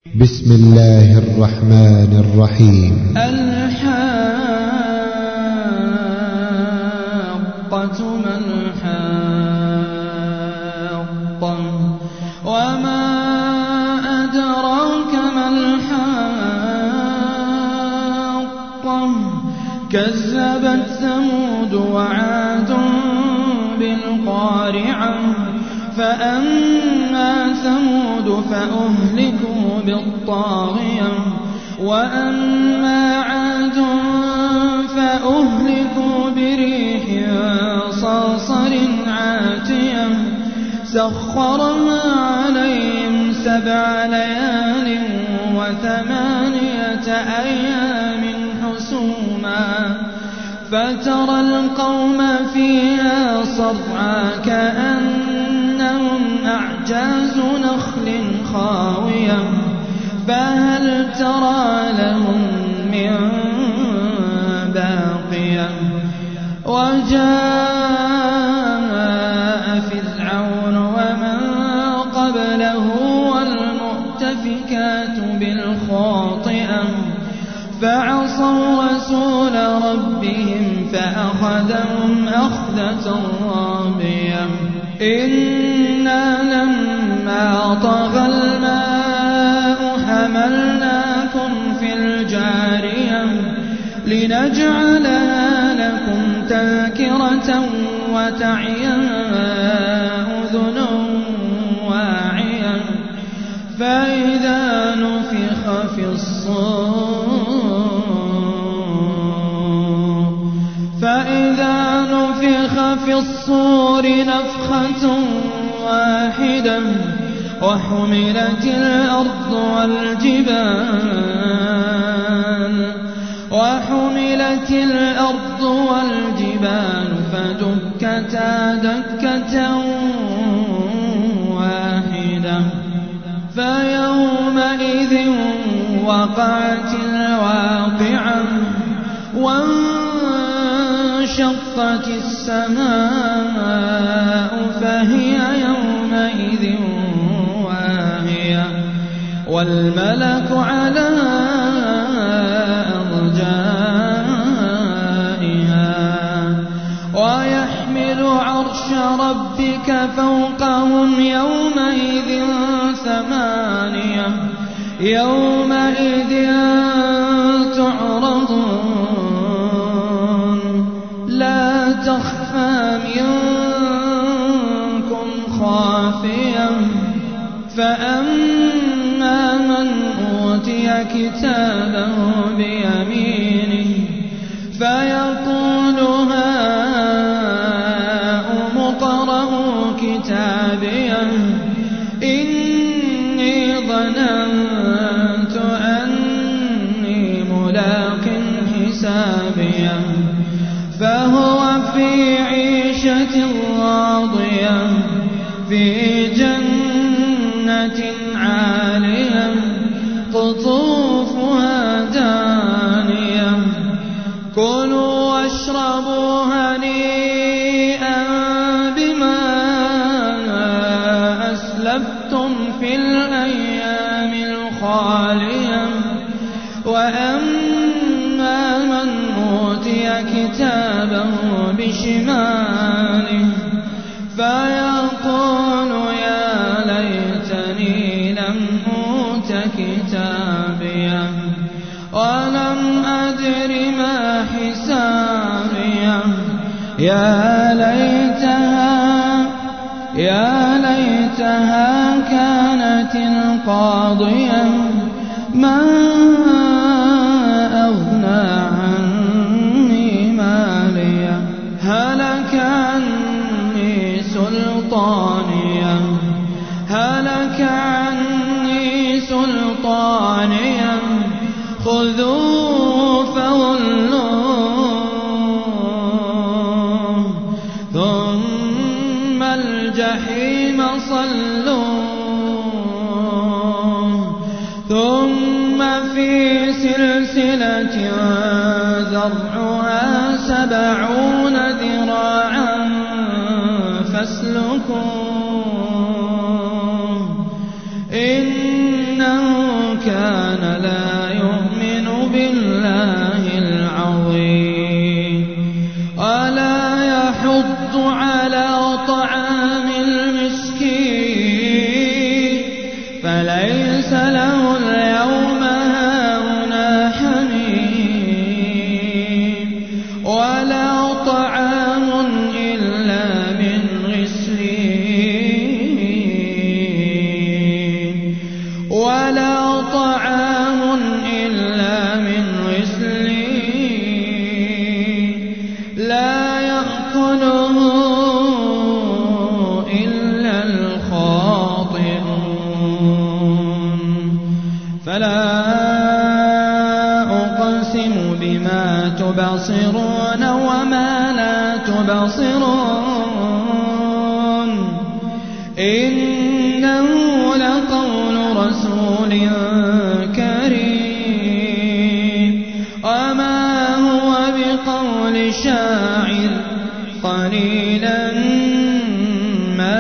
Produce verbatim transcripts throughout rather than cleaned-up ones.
بسم الله الرحمن الرحيم. الحاقة ما الحاقة وما أدراك ما الحاقة كذبت ثمود وعاد بالقارعة فأما ثمود فأهلكوا بالطاغية وأما عاد فأهلكوا بريح صرصر عاتية سخرها عليهم سبع ليال وثمانية أيام حسوما فترى القوم فيها صرعى كأنهم أعجاز نخل خاوية فهل ترى لهم من باقية وجاء فرعون ومن قبله والمؤتفكات بالخاطئة فعصوا رسول ربهم فأخذهم أخذة رابية إنا لما طغى الماء حملناكم في الجارية لنجعلها لكم تذكرة وتعيا أذن واعية فإذا نفخ في الصور فإذا نفخ في الصور نفخة واحدة وحملت الأرض والجبال وحملت الأرض والجبال فدكتا دكة واحدة فيومئذ وقعت الواقعة وانشقت السماء فهي يومئذ واهية والملك على أرجائها ويحمل عرش ربك فوقهم يومئذ ثمانية يومئذ تعرضون لا تخفى منكم خافية فأما من أوتي كتابه بيمينه فيقول هاؤم اقرءوا كتابيه إني ظننت أني ملاق حسابيه فهو في عيشة راضية في جنة عالية قطوفها دانية كلوا واشربوا هنيئا بما أسلفتم في الأيام الخالية وأما من أوتي كتابه بشماله فيقول يا ليتني لم أوت كتابيه ولم أدر ما حسابيه يا ليتها يا ليتها كانت القاضية ما أغنى عني ماليه هلك عني سلطانيه هلك عني سلطانيه خذوه فغلوه ثم الجحيم صلوه ثم في سلسلة ذرعها سبعون ذراعا فاسلكوه إنه كان لا يؤمن بالله العظيم ولا يحض على طعام المسكين فليس له اليوم هاهنا حميم ولا طعام إلا من غسلين ولا طعام إلا من غسلين لا يأكله إلا الخاطئون فلا أقسم بما تبصرون وما لا تبصرون إنه لقول رسول كريم وما هو بقول شاعر قليلا ما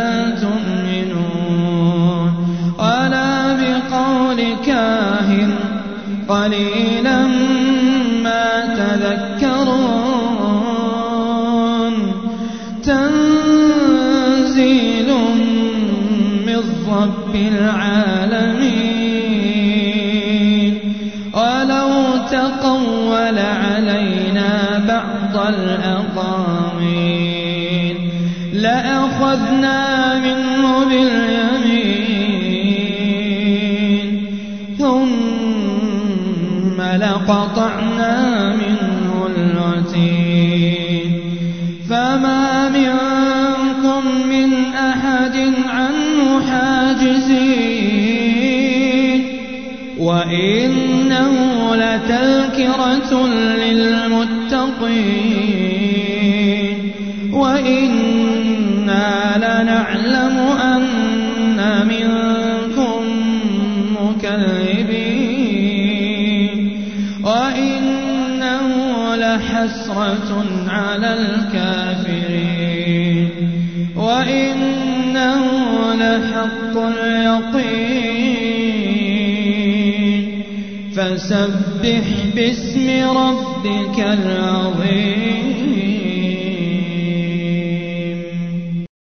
تؤمنون ولا بقول كاهن قليلا ما تذكرون تنزيل من رب العالمين ولو تقول علينا بعض الأقاويل لأخذنا منه باليمين ثم لقطعنا منه الوتين فما منكم من أحد عنه حاجزين وإنه لتذكرة للمتقين وإنا لنعلم أن منكم مكذبين وإنه لحسرة على الكافرين وإنه لحق اليقين فسبح باسم ربك العظيم